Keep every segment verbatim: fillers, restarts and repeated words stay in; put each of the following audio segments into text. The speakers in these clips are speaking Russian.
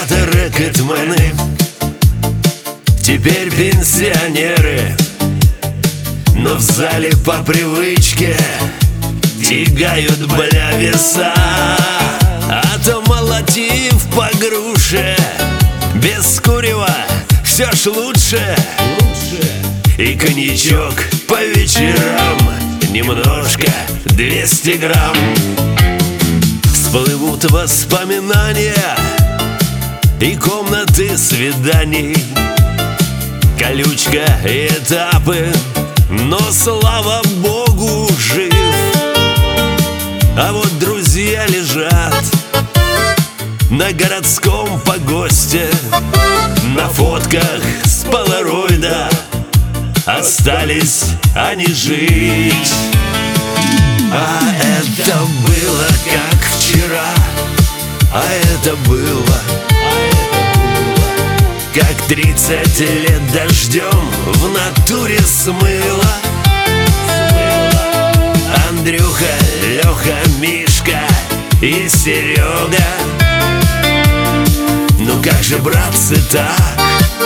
Когда-то рэкетмены, теперь пенсионеры, но в зале по привычке тягают, бля, веса. А то молотив по груше, без курева все ж лучше. И коньячок по вечерам, немножко, двести грамм. Всплывут воспоминания и комнаты свиданий, колючка и этапы, но, слава богу, жив. А вот друзья лежат на городском погосте, на фотках с полароида остались они жить. А это было как вчера, а это было как тридцать лет дождем в натуре смыло. Андрюха, Леха, Мишка и Серега. Ну как же, братцы, так?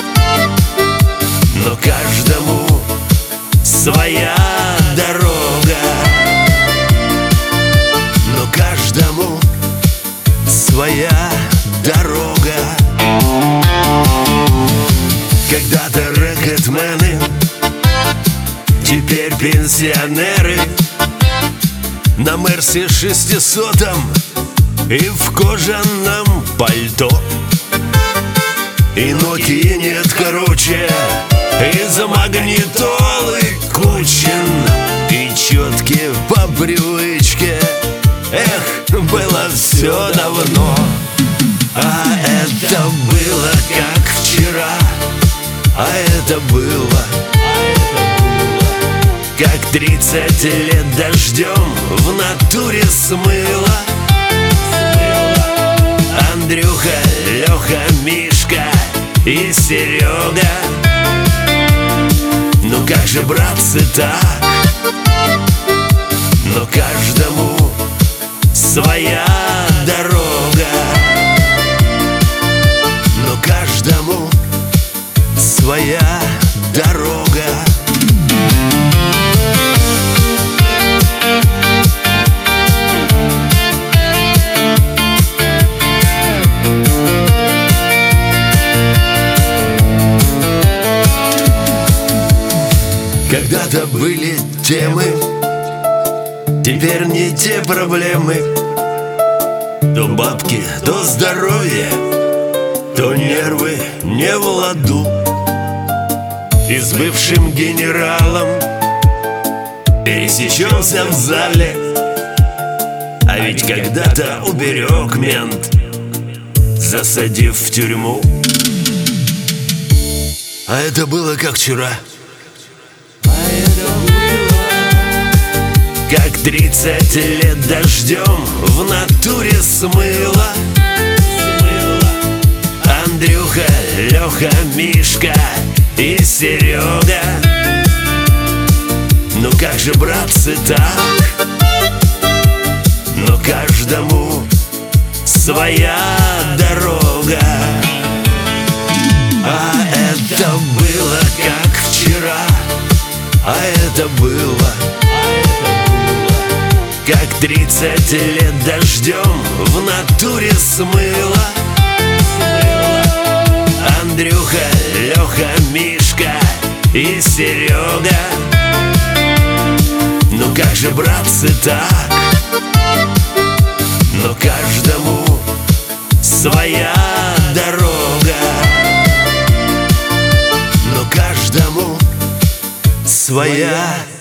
Но каждому своя дорога. Но каждому своя дорога. Когда-то рэкетмены, теперь пенсионеры, на Мерсе шестисотом и в кожаном пальто. И Нокии нет, короче, из магнитолы Кучин, и четки по привычке. Эх, было все давно. А это было как вчера, а это было как тридцать лет дождем в натуре смыло. Андрюха, Леха, Мишка и Серега. Ну как же, братцы, так? Но каждому своя дорога. Но каждому своя дорога. Когда-то были темы, теперь не те проблемы. То бабки, то здоровье, то нервы не в ладу. И с бывшим генералом пересечемся в зале. А ведь когда-то уберег мент, засадив в тюрьму. А это было как вчера, как тридцать лет дождем в натуре смыло. Андрюха, Леха, Мишка и Серега. Ну как же, братцы, так? Но каждому своя дорога. А это было как вчера, а это было как тридцать лет дождем в натуре смыло. Андрюха, Леха, Мишка и Серега. Ну как же, братцы, так? Но каждому своя дорога. Но каждому своя